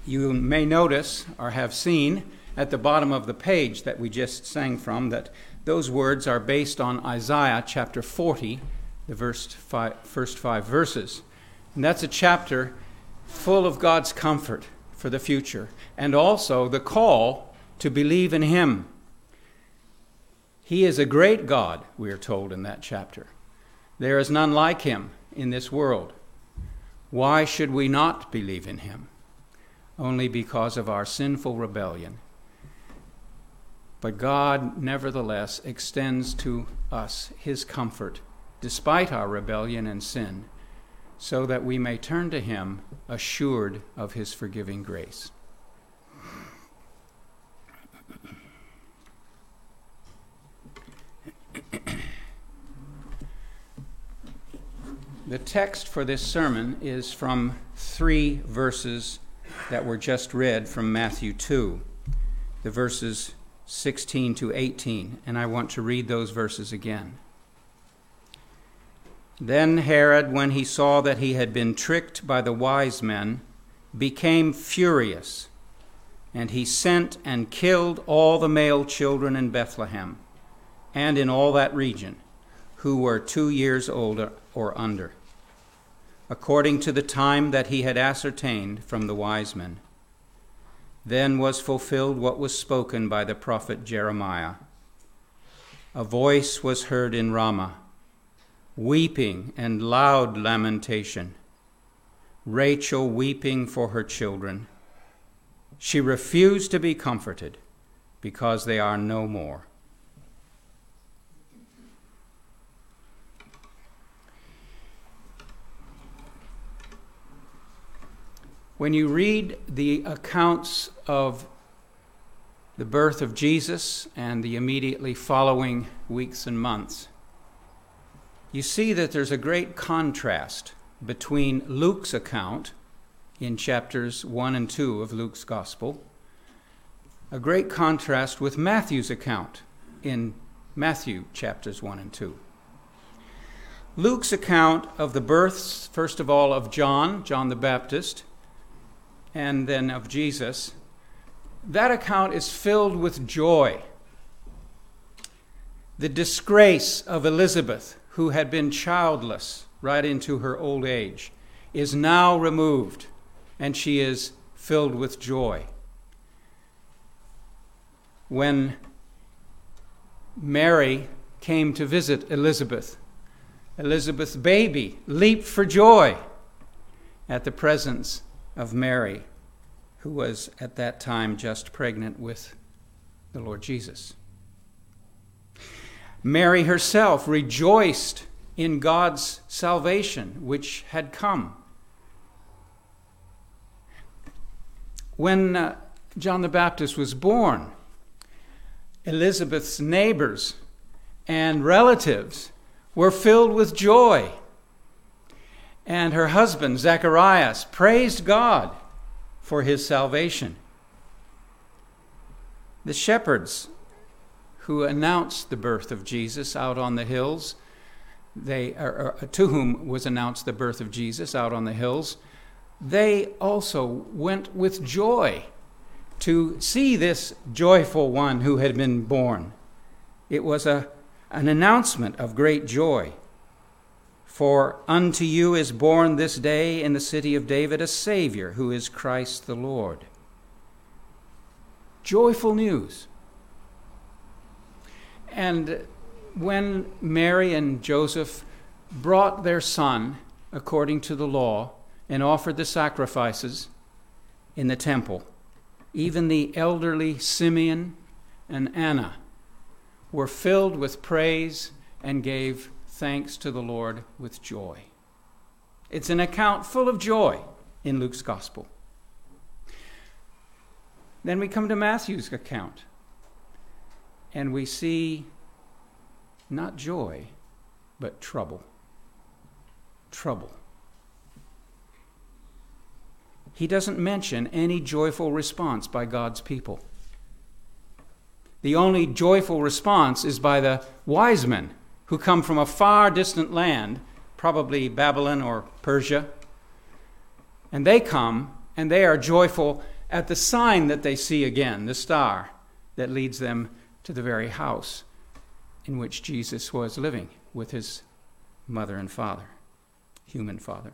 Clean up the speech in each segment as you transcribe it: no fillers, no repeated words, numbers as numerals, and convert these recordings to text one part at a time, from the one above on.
You may notice or have seen at the bottom of the page that we just sang from that those words are based on Isaiah chapter 40, the first 5 verses. And that's a chapter full of God's comfort for the future and also the call to believe in him. He is a great God, we are told in that chapter. There is none like him in this world. Why should we not believe in him? Only because of our sinful rebellion. But God, nevertheless, extends to us his comfort, despite our rebellion and sin, so that we may turn to him assured of his forgiving grace. The text for this sermon is from 3 verses that were just read from Matthew 2, the verses 16 to 18, and I want to read those verses again. Then Herod, when he saw that he had been tricked by the wise men, became furious, and he sent and killed all the male children in Bethlehem and in all that region who were 2 years old or under, according to the time that he had ascertained from the wise men. Then was fulfilled what was spoken by the prophet Jeremiah. A voice was heard in Ramah, weeping and loud lamentation, Rachel weeping for her children. She refused to be comforted because they are no more. When you read the accounts of the birth of Jesus and the immediately following weeks and months, you see that there's a great contrast between Luke's account in chapters 1 and 2 of Luke's Gospel, a great contrast with Matthew's account in Matthew chapters 1 and 2. Luke's account of the births, first of all, of John the Baptist, and then of Jesus, that account is filled with joy. The disgrace of Elizabeth, who had been childless right into her old age, is now removed, and she is filled with joy. When Mary came to visit Elizabeth, Elizabeth's baby leaped for joy at the presence of Mary, who was at that time just pregnant with the Lord Jesus. Mary herself rejoiced in God's salvation, which had come. When John the Baptist was born, Elizabeth's neighbors and relatives were filled with joy. And her husband, Zacharias, praised God for his salvation. The shepherds who announced the birth of Jesus out on the hills, to whom was announced the birth of Jesus out on the hills, they also went with joy to see this joyful one who had been born. It was an announcement of great joy. For unto you is born this day in the city of David a Savior, who is Christ the Lord. Joyful news. And when Mary and Joseph brought their son according to the law and offered the sacrifices in the temple, even the elderly Simeon and Anna were filled with praise and gave thanks to the Lord with joy. It's an account full of joy in Luke's Gospel. Then we come to Matthew's account, and we see not joy, but trouble. Trouble. He doesn't mention any joyful response by God's people. The only joyful response is by the wise men who come from a far distant land, probably Babylon or Persia. And they come, and they are joyful at the sign that they see again, the star that leads them to the very house in which Jesus was living with his mother and father, human father.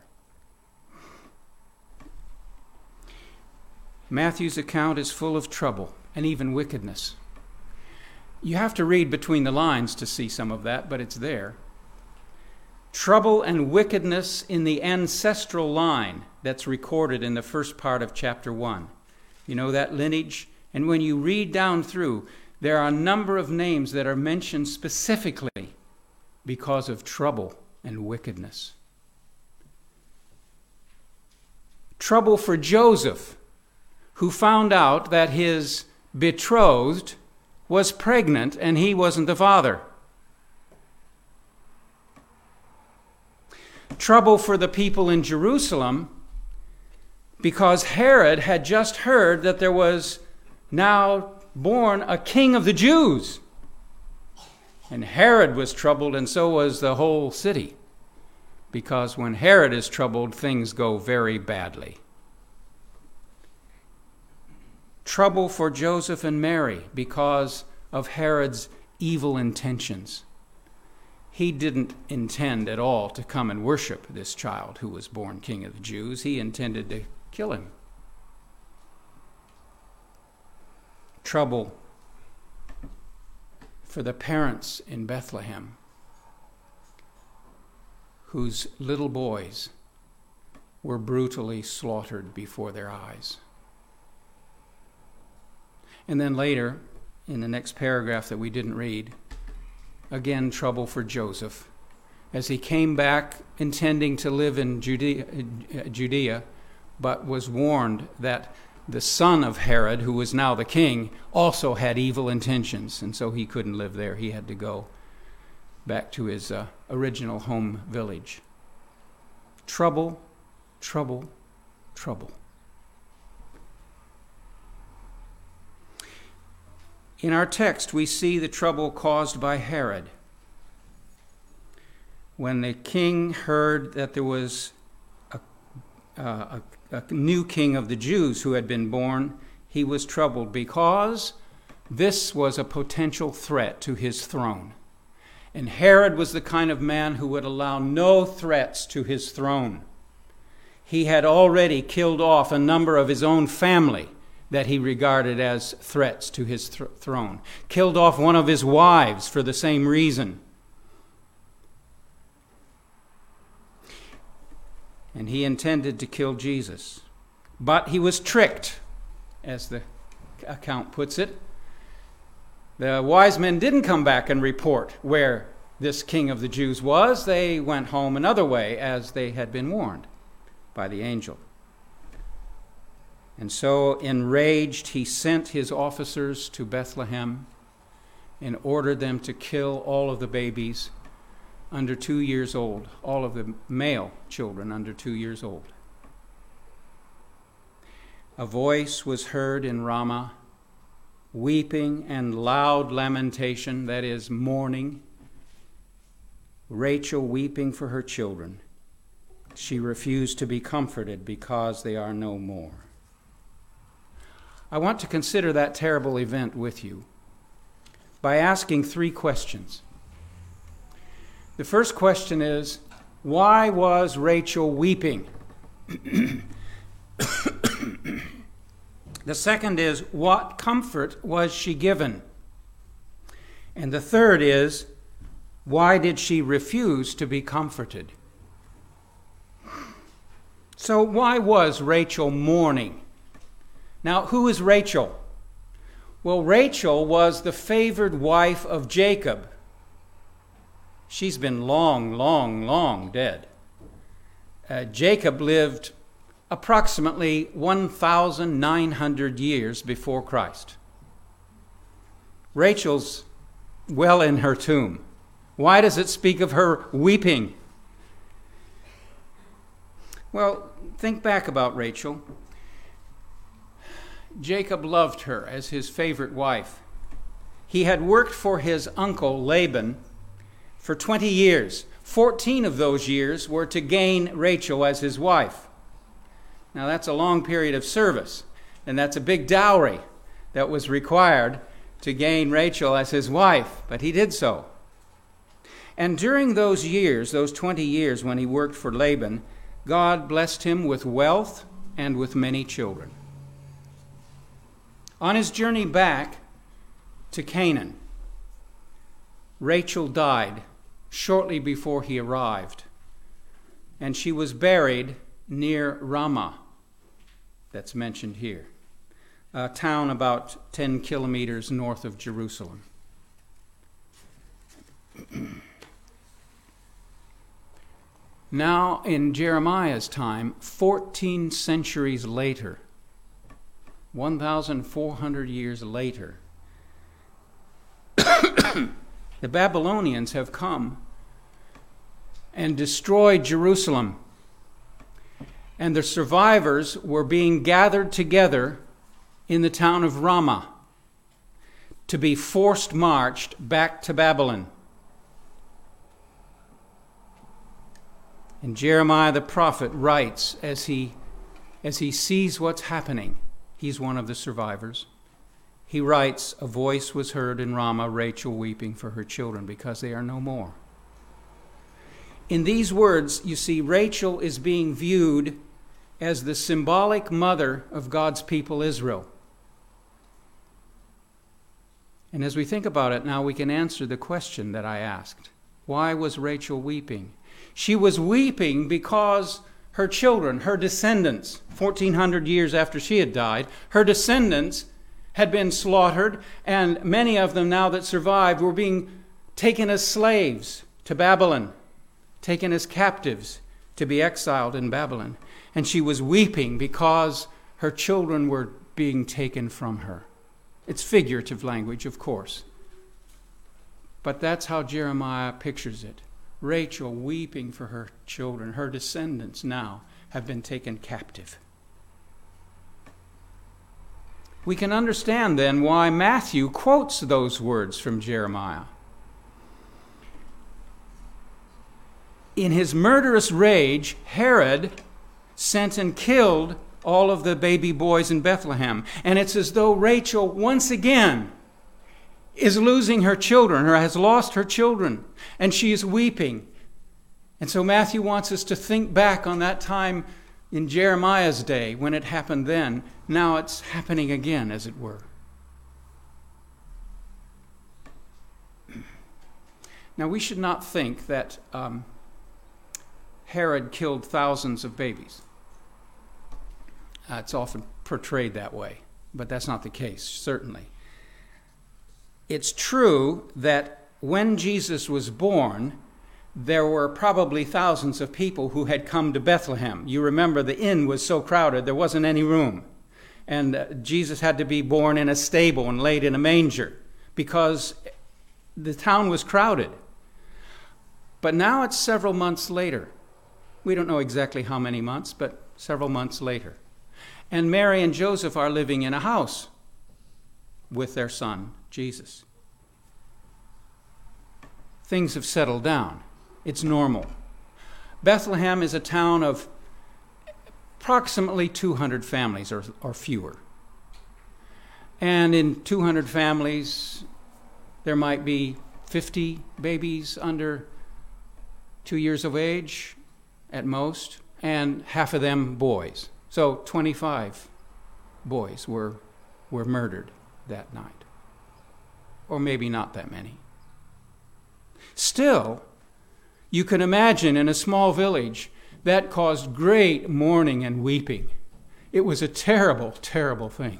Matthew's account is full of trouble and even wickedness. You have to read between the lines to see some of that, but it's there. Trouble and wickedness in the ancestral line that's recorded in the first part of chapter 1. You know that lineage? And when you read down through, there are a number of names that are mentioned specifically because of trouble and wickedness. Trouble for Joseph, who found out that his betrothed was pregnant and he wasn't the father. Trouble for the people in Jerusalem because Herod had just heard that there was now born a king of the Jews. And Herod was troubled, and so was the whole city. Because when Herod is troubled, things go very badly. Trouble for Joseph and Mary because of Herod's evil intentions. He didn't intend at all to come and worship this child who was born king of the Jews. He intended to kill him. Trouble for the parents in Bethlehem whose little boys were brutally slaughtered before their eyes. And then later, in the next paragraph that we didn't read, again, trouble for Joseph as he came back intending to live in Judea, but was warned that the son of Herod, who was now the king, also had evil intentions, and so he couldn't live there. He had to go back to his original home village. Trouble, trouble, trouble. In our text, we see the trouble caused by Herod. When the king heard that there was a new king of the Jews who had been born, he was troubled because this was a potential threat to his throne. And Herod was the kind of man who would allow no threats to his throne. He had already killed off a number of his own family that he regarded as threats to his throne. Killed off one of his wives for the same reason. And he intended to kill Jesus. But he was tricked, as the account puts it. The wise men didn't come back and report where this king of the Jews was. They went home another way, as they had been warned by the angel. And so, enraged, he sent his officers to Bethlehem and ordered them to kill all of the babies under 2 years old, all of the male children under 2 years old. A voice was heard in Ramah, weeping and loud lamentation, that is, mourning. Rachel weeping for her children. She refused to be comforted because they are no more. I want to consider that terrible event with you by asking 3 questions. The first question is, why was Rachel weeping? The second is, what comfort was she given? And the third is, why did she refuse to be comforted? So why was Rachel mourning? Now, who is Rachel? Well, Rachel was the favored wife of Jacob. She's been long dead. Jacob lived approximately 1,900 years before Christ. Rachel's well in her tomb. Why does it speak of her weeping? Well, think back about Rachel. Jacob loved her as his favorite wife. He had worked for his uncle Laban for 20 years. 14 of those years were to gain Rachel as his wife. Now that's a long period of service. And that's a big dowry that was required to gain Rachel as his wife, but he did so. And during those years, those 20 years when he worked for Laban, God blessed him with wealth and with many children. On his journey back to Canaan, Rachel died shortly before he arrived, and she was buried near Ramah, that's mentioned here, a town about 10 kilometers north of Jerusalem. Now, in Jeremiah's time, 14 centuries later, 1,400 years later, the Babylonians have come and destroyed Jerusalem. And the survivors were being gathered together in the town of Ramah to be forced marched back to Babylon. And Jeremiah the prophet writes as he sees what's happening. He's one of the survivors. He writes, "A voice was heard in Ramah, Rachel weeping for her children because they are no more." In these words, you see, Rachel is being viewed as the symbolic mother of God's people Israel. And as we think about it now, we can answer the question that I asked. Why was Rachel weeping? She was weeping because her children, her descendants, 1,400 years after she had died, her descendants had been slaughtered, and many of them now that survived were being taken as slaves to Babylon, taken as captives to be exiled in Babylon. And she was weeping because her children were being taken from her. It's figurative language, of course. But that's how Jeremiah pictures it. Rachel weeping for her children. Her descendants now have been taken captive. We can understand then why Matthew quotes those words from Jeremiah. In his murderous rage, Herod sent and killed all of the baby boys in Bethlehem. And it's as though Rachel once again is losing her children, or has lost her children, and she is weeping. And so Matthew wants us to think back on that time in Jeremiah's day when it happened then. Now it's happening again, as it were. Now we should not think that Herod killed thousands of babies. It's often portrayed that way, but that's not the case, certainly. It's true that when Jesus was born, there were probably thousands of people who had come to Bethlehem. You remember the inn was so crowded, there wasn't any room. And Jesus had to be born in a stable and laid in a manger because the town was crowded. But now it's several months later. We don't know exactly how many months, but several months later. And Mary and Joseph are living in a house with their son, Jesus. Things have settled down. It's normal. Bethlehem is a town of approximately 200 families or fewer. And in 200 families, there might be 50 babies under 2 years of age at most, and half of them boys. So 25 boys were murdered that night. Or maybe not that many. Still, you can imagine in a small village that caused great mourning and weeping. It was a terrible, terrible thing.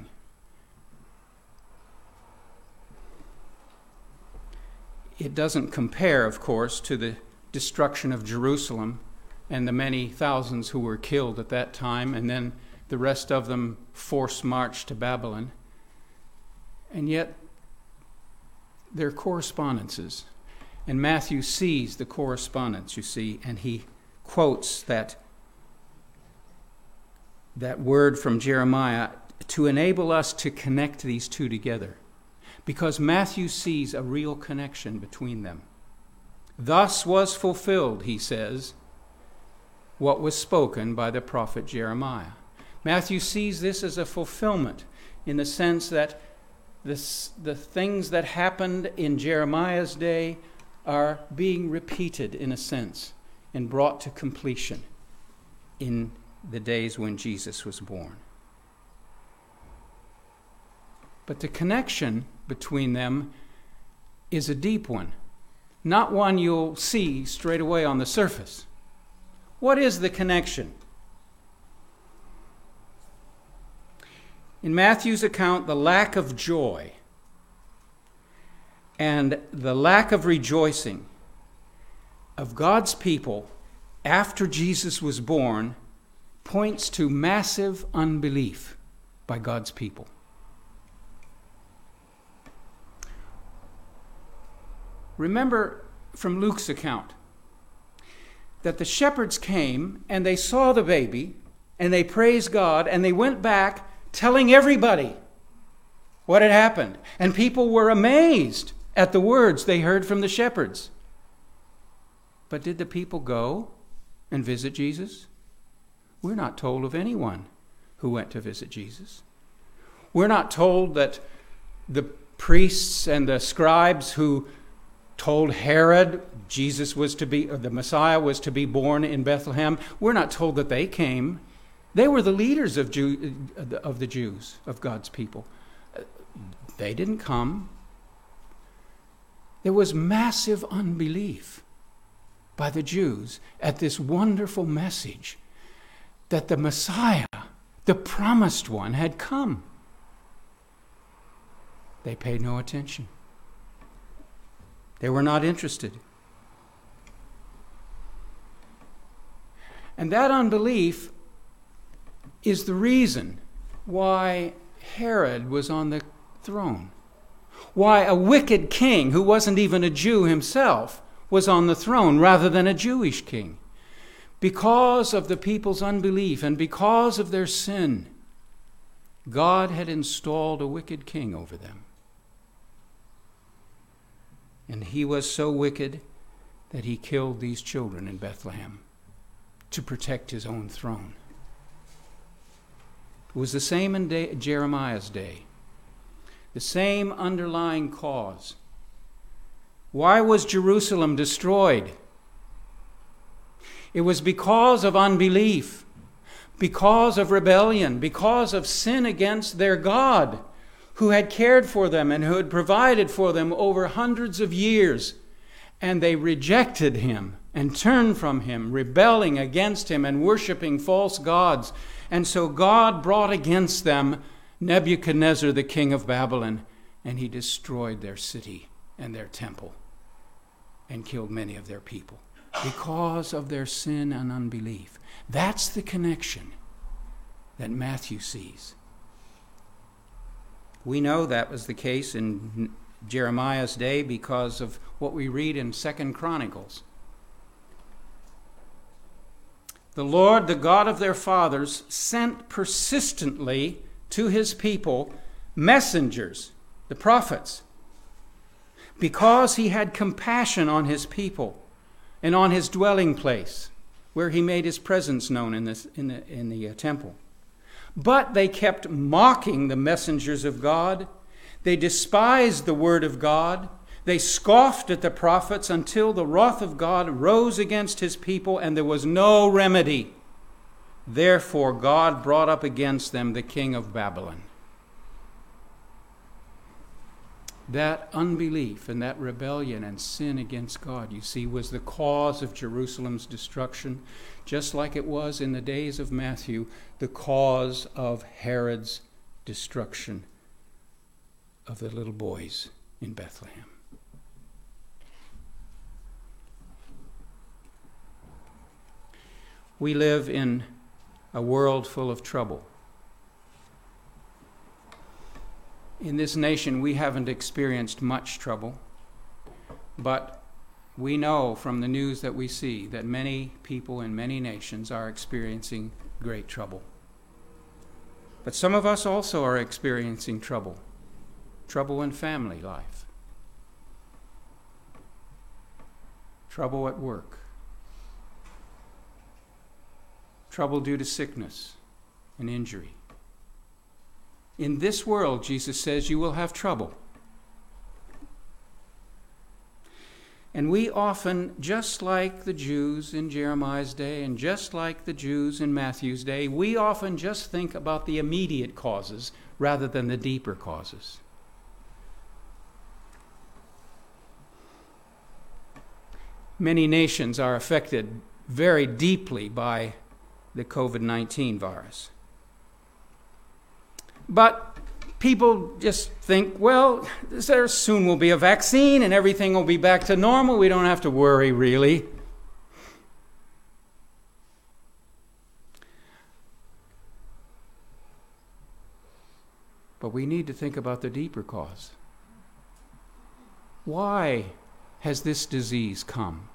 It doesn't compare, of course, to the destruction of Jerusalem and the many thousands who were killed at that time, and then the rest of them forced marched to Babylon. And yet, there are correspondences. And Matthew sees the correspondence, you see, and he quotes that word from Jeremiah to enable us to connect these two together. Because Matthew sees a real connection between them. Thus was fulfilled, he says, what was spoken by the prophet Jeremiah. Matthew sees this as a fulfillment in the sense that the things that happened in Jeremiah's day are being repeated in a sense and brought to completion in the days when Jesus was born. But the connection between them is a deep one, not one you'll see straight away on the surface. What is the connection? In Matthew's account, the lack of joy and the lack of rejoicing of God's people after Jesus was born points to massive unbelief by God's people. Remember from Luke's account that the shepherds came and they saw the baby and they praised God and they went back telling everybody what had happened. And people were amazed at the words they heard from the shepherds. But did the people go and visit Jesus? We're not told of anyone who went to visit Jesus. We're not told that the priests and the scribes who told Herod Jesus was to be, or the Messiah was to be born in Bethlehem, we're not told that they came. They were the leaders of the Jews, of God's people. They didn't come. There was massive unbelief by the Jews at this wonderful message that the Messiah, the promised one, had come. They paid no attention. They were not interested. And that unbelief is the reason why Herod was on the throne. Why a wicked king who wasn't even a Jew himself was on the throne rather than a Jewish king. Because of the people's unbelief and because of their sin, God had installed a wicked king over them. And he was so wicked that he killed these children in Bethlehem to protect his own throne. It was the same in Jeremiah's day. The same underlying cause. Why was Jerusalem destroyed? It was because of unbelief, because of rebellion, because of sin against their God, who had cared for them and who had provided for them over hundreds of years. And they rejected him and turned from him, rebelling against him and worshiping false gods. And so God brought against them Nebuchadnezzar, the king of Babylon, and he destroyed their city and their temple and killed many of their people because of their sin and unbelief. That's the connection that Matthew sees. We know that was the case in Jeremiah's day because of what we read in 2 Chronicles. The Lord, the God of their fathers, sent persistently to his people messengers, the prophets, because he had compassion on his people and on his dwelling place, where he made his presence known in the temple. But they kept mocking the messengers of God. They despised the word of God. They scoffed at the prophets until the wrath of God rose against his people and there was no remedy. Therefore, God brought up against them the king of Babylon. That unbelief and that rebellion and sin against God, you see, was the cause of Jerusalem's destruction, just like it was in the days of Matthew, the cause of Herod's destruction of the little boys in Bethlehem. We live in a world full of trouble. In this nation, we haven't experienced much trouble, but we know from the news that we see that many people in many nations are experiencing great trouble. But some of us also are experiencing trouble in family life, trouble at work, trouble due to sickness, and injury. In this world, Jesus says, you will have trouble. And we often, just like the Jews in Jeremiah's day and just like the Jews in Matthew's day, we often just think about the immediate causes rather than the deeper causes. Many nations are affected very deeply by the COVID-19 virus. But people just think, well, there soon will be a vaccine and everything will be back to normal. We don't have to worry, really. But we need to think about the deeper cause. Why has this disease come?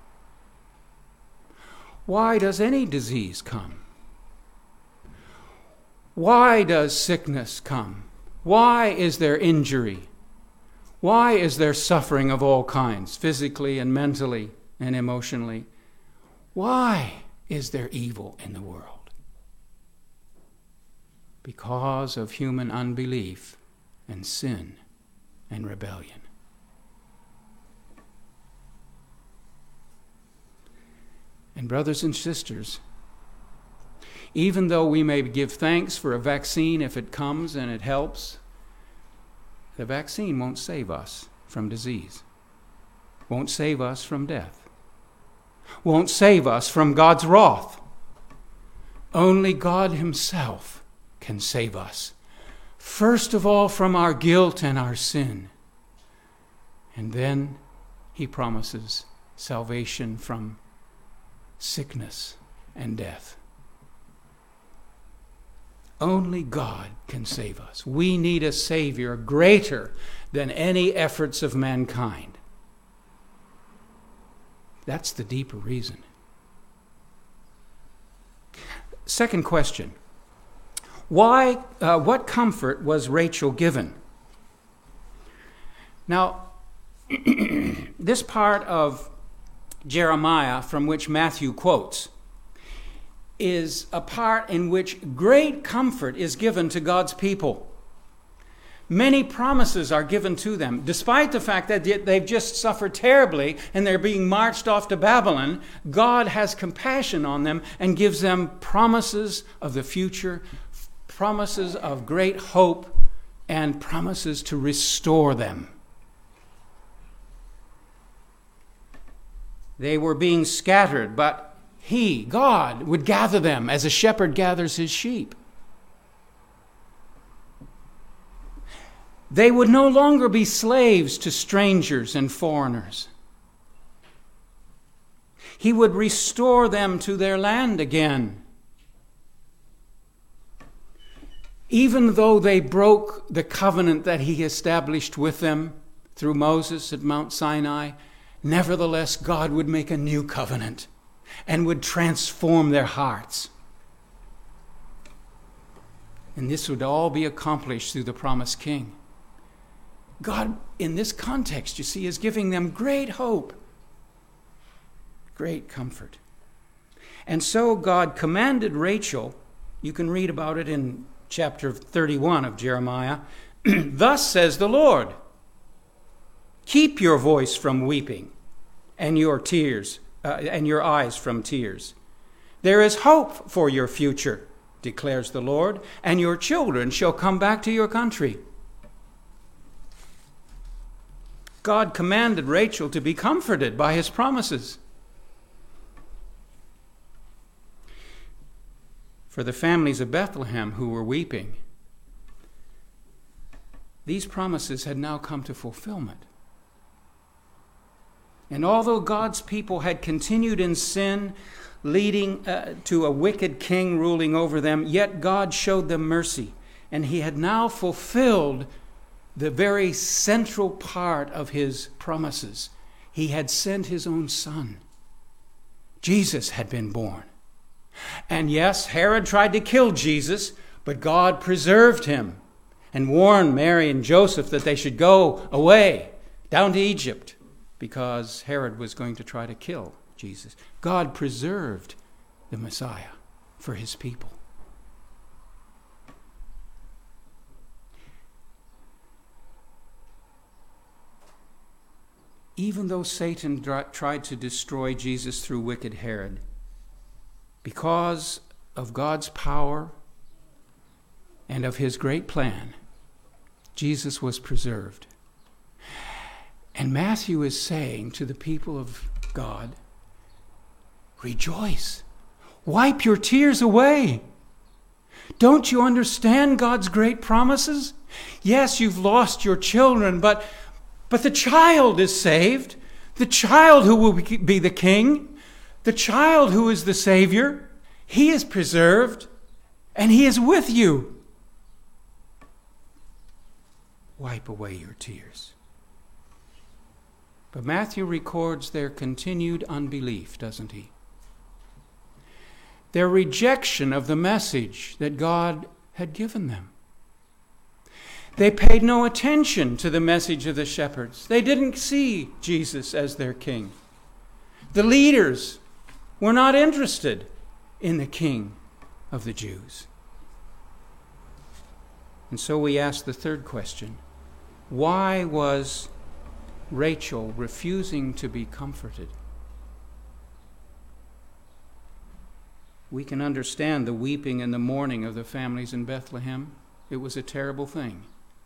Why does any disease come? Why does sickness come? Why is there injury? Why is there suffering of all kinds, physically and mentally and emotionally? Why is there evil in the world? Because of human unbelief and sin and rebellion. And brothers and sisters, even though we may give thanks for a vaccine if it comes and it helps, the vaccine won't save us from disease, won't save us from death, won't save us from God's wrath. Only God Himself can save us, first of all from our guilt and our sin. And then He promises salvation from sickness and death. Only God can save us. We need a Savior greater than any efforts of mankind. That's the deeper reason. Second question. What comfort was Rachel given? Now, this part of Jeremiah from which Matthew quotes is a part in which great comfort is given to God's people. Many promises are given to them. Despite the fact that they've just suffered terribly and they're being marched off to Babylon, God has compassion on them and gives them promises of the future, promises of great hope, and promises to restore them. They were being scattered, but He, God, would gather them as a shepherd gathers his sheep. They would no longer be slaves to strangers and foreigners. He would restore them to their land again. Even though they broke the covenant that He established with them through Moses at Mount Sinai, nevertheless God would make a new covenant and would transform their hearts. And this would all be accomplished through the promised King. God, in this context, you see, is giving them great hope, great comfort. And so God commanded Rachel, you can read about it in chapter 31 of Jeremiah, "Thus says the Lord, keep your voice from weeping and your tears and your eyes from tears. There is hope for your future, declares the Lord, and your children shall come back to your country." God commanded Rachel to be comforted by His promises. For the families of Bethlehem who were weeping, these promises had now come to fulfillment. And although God's people had continued in sin, leading to a wicked king ruling over them, yet God showed them mercy. And He had now fulfilled the very central part of His promises. He had sent His own Son. Jesus had been born. And yes, Herod tried to kill Jesus, but God preserved him and warned Mary and Joseph that they should go away down to Egypt, because Herod was going to try to kill Jesus. God preserved the Messiah for His people. even though Satan tried to destroy Jesus through wicked Herod, because of God's power and of his great plan, Jesus was preserved. And Matthew is saying to the people of God, rejoice. Wipe your tears away. Don't you understand God's great promises? Yes, you've lost your children, but the child is saved. The child who will be the king. The child who is the Savior. He is preserved, and he is with you. Wipe away your tears. But Matthew records their continued unbelief, doesn't he? Their rejection of the message that God had given them. They paid no attention to the message of the shepherds. They didn't see Jesus as their king. The leaders were not interested in the king of the Jews. And so we ask the third question. Why was Rachel refusing to be comforted? We can understand the weeping and the mourning of the families in Bethlehem. It was a terrible thing.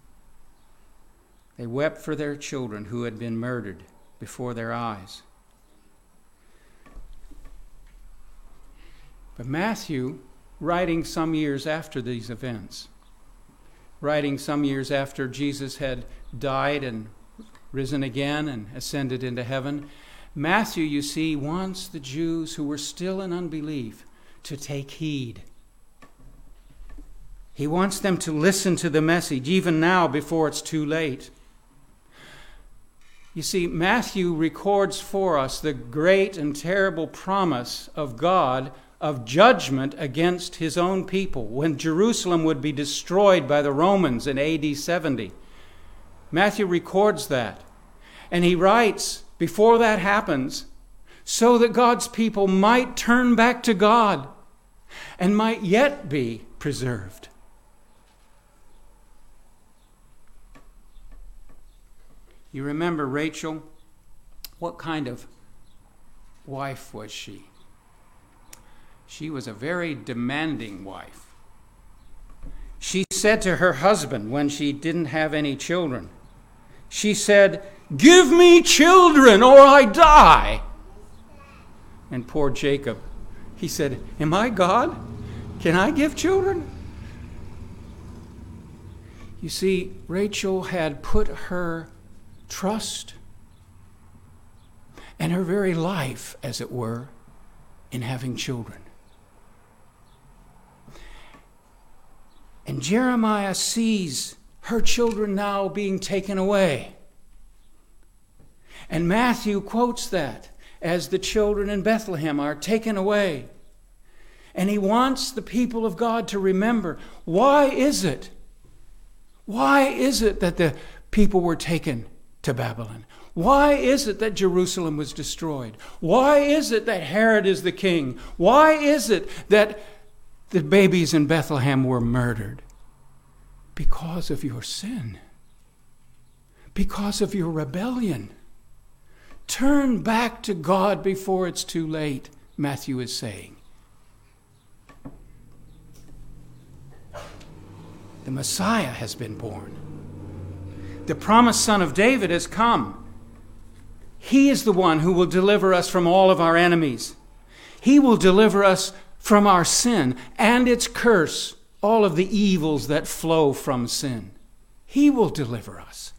They wept for their children who had been murdered before their eyes. But Matthew, writing some years after these events, writing some years after Jesus had died and risen again and ascended into heaven, Matthew, you see, wants the Jews who were still in unbelief to take heed. He wants them to listen to the message, even now before it's too late. You see, Matthew records for us the great and terrible promise of God of judgment against his own people when Jerusalem would be destroyed by the Romans in AD 70. Matthew records that. And he writes, before that happens, so that God's people might turn back to God and might yet be preserved. You remember Rachel? What kind of wife was she? She was a very demanding wife. She said to her husband when she didn't have any children, she said, "Give me children or I die." And poor Jacob, he said, "Am I God? Can I give children?" You see, Rachel had put her trust and her very life, as it were, in having children. And Jeremiah sees her children now being taken away. And Matthew quotes that as the children in Bethlehem are taken away. And he wants the people of God to remember, why is it? Why is it that the people were taken to Babylon? Why is it that Jerusalem was destroyed? Why is it that Herod is the king? Why is it that the babies in Bethlehem were murdered? Because of your sin. Because of your rebellion. Turn back to God before it's too late, Matthew is saying. The Messiah has been born. The promised Son of David has come. He is the one who will deliver us from all of our enemies. He will deliver us from our sin and its curse, all of the evils that flow from sin. He will deliver us.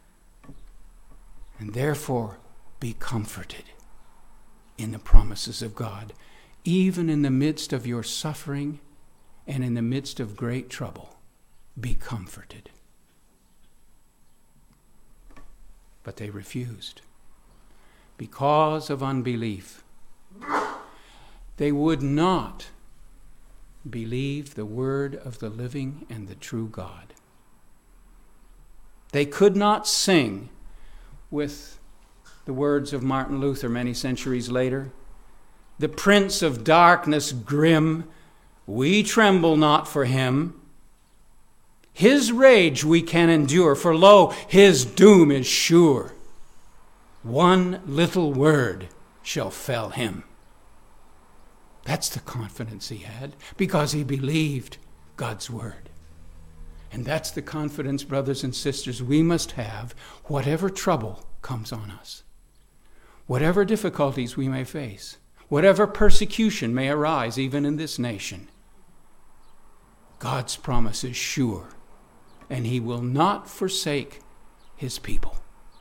And therefore, be comforted in the promises of God, even in the midst of your suffering and in the midst of great trouble. Be comforted. But they refused because of unbelief. They would not believe the word of the living and the true God. They could not sing with the words of Martin Luther many centuries later. The prince of darkness grim, we tremble not for him. His rage we can endure, for lo, his doom is sure. one little word shall fell him. That's the confidence he had, because he believed God's word. And that's the confidence, brothers and sisters, we must have whatever trouble comes on us, whatever difficulties we may face, whatever persecution may arise even in this nation. God's promise is sure, and he will not forsake his people.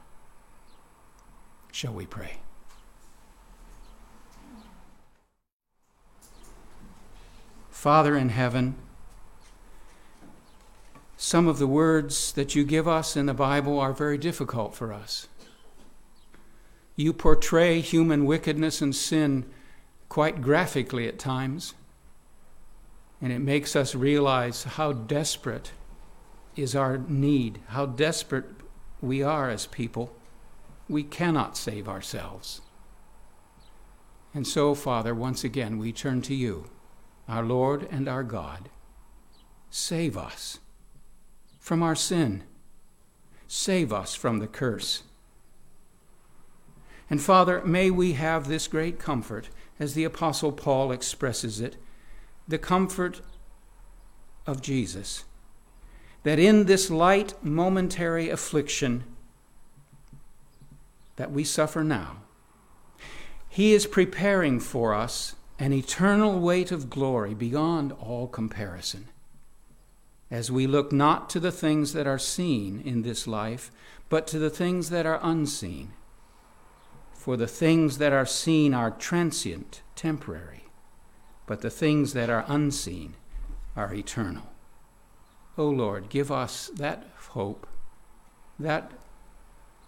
Shall we pray? Father in heaven, some of the words that you give us in the Bible are very difficult for us. You portray human wickedness and sin quite graphically at times, and it makes us realize how desperate is our need, how desperate we are as people. We cannot save ourselves. And so, Father, once again, we turn to you, our Lord and our God. Save us from our sin. Save us from the curse. And Father, may we have this great comfort, as the Apostle Paul expresses it, the comfort of Jesus, that in this light momentary affliction that we suffer now, he is preparing for us an eternal weight of glory beyond all comparison, as we look not to the things that are seen in this life, but to the things that are unseen. For the things that are seen are transient, temporary, but the things that are unseen are eternal. O Lord, give us that hope, that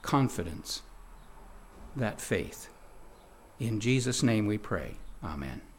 confidence, that faith. In Jesus' name we pray. Amen.